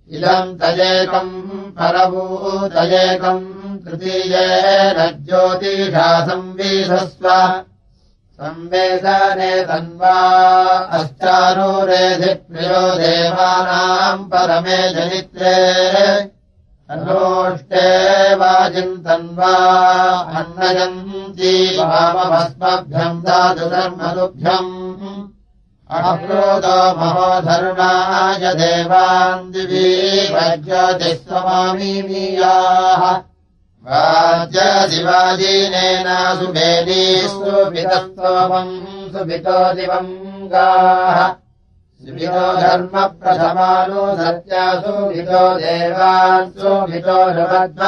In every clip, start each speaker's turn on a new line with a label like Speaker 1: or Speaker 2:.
Speaker 1: इदम् तयेकम् परभूतयेकम् तृतीयेन ज्योतिषा संविधस्व संवेदने तन्वा अश्चारूरेधि प्रियो देवानाम् परमे जनित्रे तन्नोष्टे वाजिन्तन्वा अन्नयन्ती वामभस्मभ्यम् दातुधर्मदुभ्यम् अप्रोतो महोधर्माय देवान् दिवि वज्योतिस्वमामीमीयाः वाज्यदिवाजीनेन सुमेनी सुपितस्तोमम् सुपितो दिवम् गाः सुपितो धर्मप्रथमानु सत्यासु पितो देवान् सुपितो नवद्म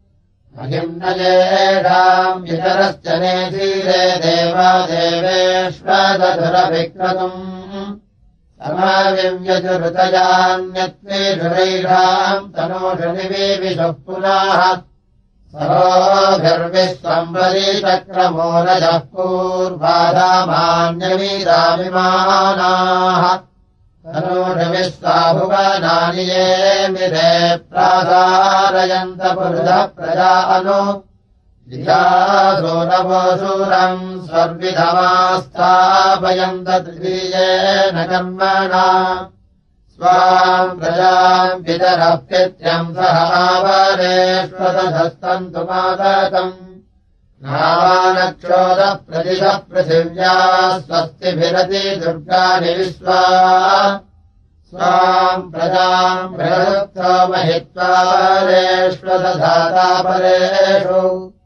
Speaker 1: महिम्नयेषाम् वितरश्च नेधीरे देवा देवेष्वदधुरभिक्रतुम् समाविव्यजुरुतयान्यत्वेषुरैषाम् तनोषनिवीविषुः पुनः सरोभिर्विश्वम्बरीचक्रमो रजः पूर्वाधामान्यवीरामिमानाः तनोषविश्वाभुवनानि ये मिरे प्रासारयन्त पुरुषः प्रजानो विजासो नवोऽशूरम् स्वर्विधमास्थापयन्त तृतीयेन कर्मणा स्वाम् प्रजाम् पितरः पित्र्यम् सह आवरेष्वतधस्तन्तु मातकम् नावानक्षोदः प्रतिशः पृथिव्या स्वस्तिभिरति दुर्गाणि विश्वा स्वाम् प्रजाम् बृहत्तो महित्वा वरेष्वतधाता परेषु